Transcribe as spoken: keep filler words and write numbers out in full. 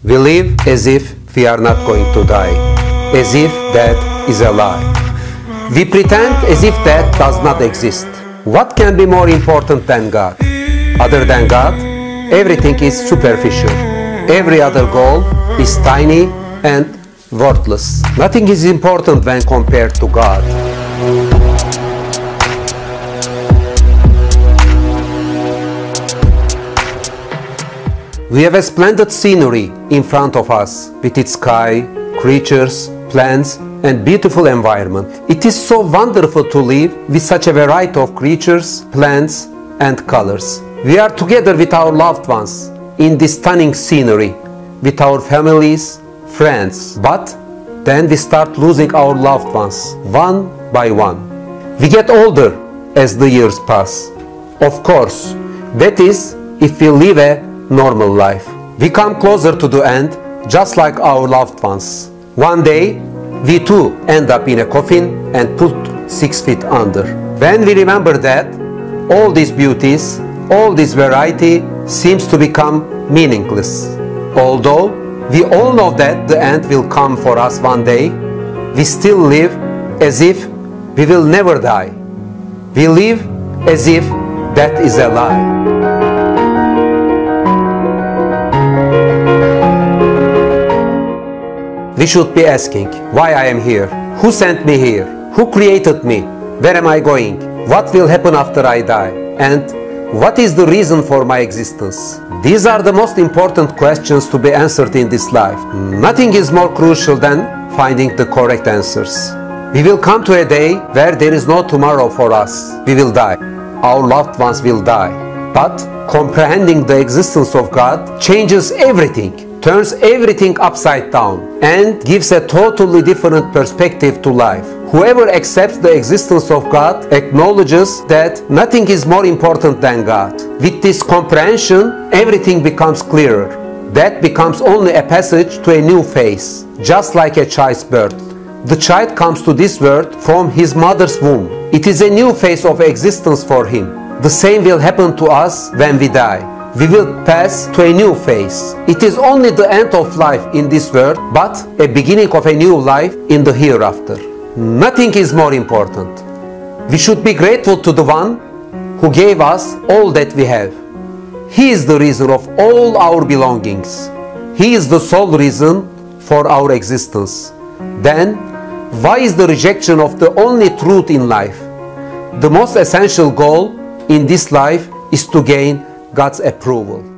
We live as if we are not going to die, as if death is a lie. We pretend as if death does not exist. What can be more important than God? Other than God, everything is superficial. Every other goal is tiny and worthless. Nothing is important when compared to God. We have a splendid scenery in front of us, with its sky, creatures, plants, and beautiful environment. It is so wonderful to live with such a variety of creatures, plants, and colors. We are together with our loved ones in this stunning scenery, with our families, friends. But then we start losing our loved ones, one by one. We get older as the years pass. Of course, that is if we live a normal life. We come closer to the end, just like our loved ones. One day, we too end up in a coffin and put six feet under. When we remember that, all these beauties, all this variety seems to become meaningless. Although we all know that the end will come for us one day, we still live as if we will never die. We live as if that is a lie. We should be asking why I am here, who sent me here, who created me, where am I going, what will happen after I die, and what is the reason for my existence. These are the most important questions to be answered in this life. Nothing is more crucial than finding the correct answers. We will come to a day where there is no tomorrow for us. We will die. Our loved ones will die. But comprehending the existence of God changes everything, turns everything upside down, and gives a totally different perspective to life. Whoever accepts the existence of God acknowledges that nothing is more important than God. With this comprehension, everything becomes clearer. That becomes only a passage to a new phase, just like a child's birth. The child comes to this world from his mother's womb. It is a new phase of existence for him. The same will happen to us when we die. We will pass to a new phase. It is only the end of life in this world, but a beginning of a new life in the hereafter. Nothing is more important. We should be grateful to the one who gave us all that we have. He is the reason of all our belongings. He is the sole reason for our existence. Then, why is the rejection of the only truth in life? The most essential goal in this life is to gain God's approval.